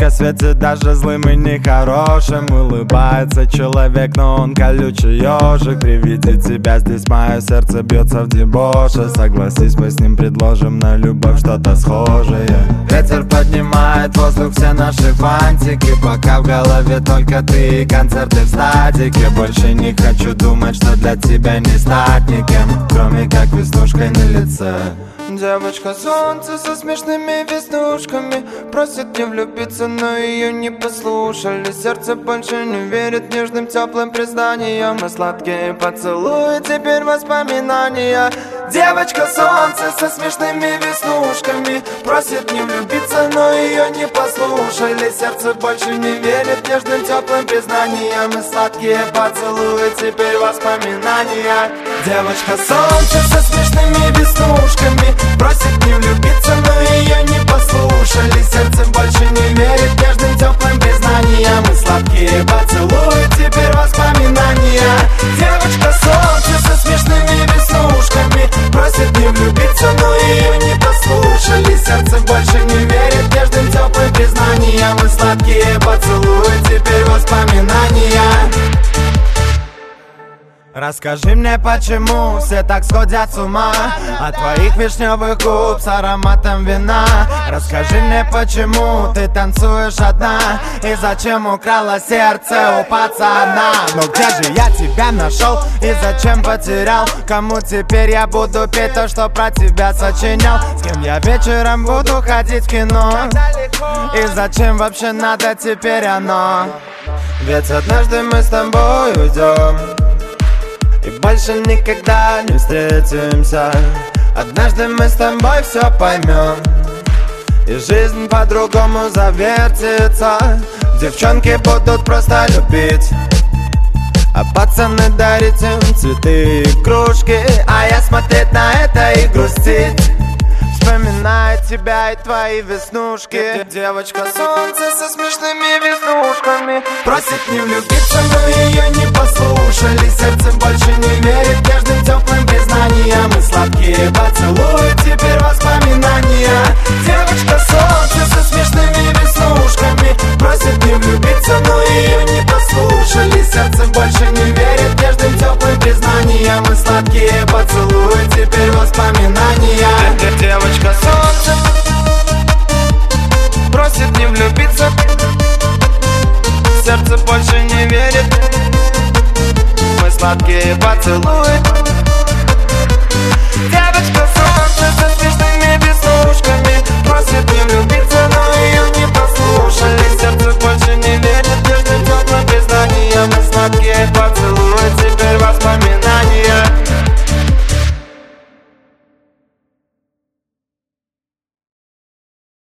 ярко светит даже злым и нехорошим. Улыбается человек, но он колючий ежик. При виде тебя здесь мое сердце бьется в дебоше. Согласись, мы с ним предложим на любовь что-то схожее. Ветер поднимает в воздух все наши фантики, пока в голове только ты и концерты в стадике. Больше не хочу думать, что для тебя не стать никем, кроме как веснушкой на лице. Девочка солнце со смешными веснушками просит не влюбиться, но ее не послушали. Сердце больше не верит нежным теплым признаниям, а сладкие поцелуи теперь воспоминания. Девочка солнце со смешными веснушками просит не влюбиться, но ее не послушали. Сердце больше не верит нежным теплым признаниям, и сладкие поцелуи теперь воспоминания. Девочка солнце со смешными веснушками просит не влюбиться, но ее не послушали. Сердце больше не верит нежным теплым признаниям, и сладкие поцелуи теперь воспоминания. Девочка солнце со смешными веснушками просит не влюбиться, но ее не послушали. Сердце больше не верит нежным теплым признаниям, и сладкие поцелуи теперь воспоминания. Расскажи мне, почему все так сходят с ума от твоих вишневых губ с ароматом вина. Расскажи мне, почему ты танцуешь одна, и зачем украла сердце у пацана. Но где же я тебя нашел и зачем потерял? Кому теперь я буду петь то, что про тебя сочинял? С кем я вечером буду ходить в кино? И зачем вообще надо теперь оно? Ведь однажды мы с тобой уйдем и больше никогда не встретимся. Однажды мы с тобой все поймем, и жизнь по-другому завертится. Девчонки будут просто любить, а пацаны дарить им цветы и кружки, а я смотреть на это и грустить, вспоминая тебя и твои веснушки. Девочка солнце со смешными веснушками просит не влюбиться, но ее не послушали. Сердце больше не верит нежным теплым признаниям, и сладкие поцелуи теперь воспоминания. Девочка солнце со смешными веснушками просит не влюбиться, но ее не послушали. Сердце больше не верит нежным теплым признаниям, и сладкие поцелуи теперь воспоминания. Девочка солнце просит не влюбиться, сердце больше не верит, мы сладкие поцелуи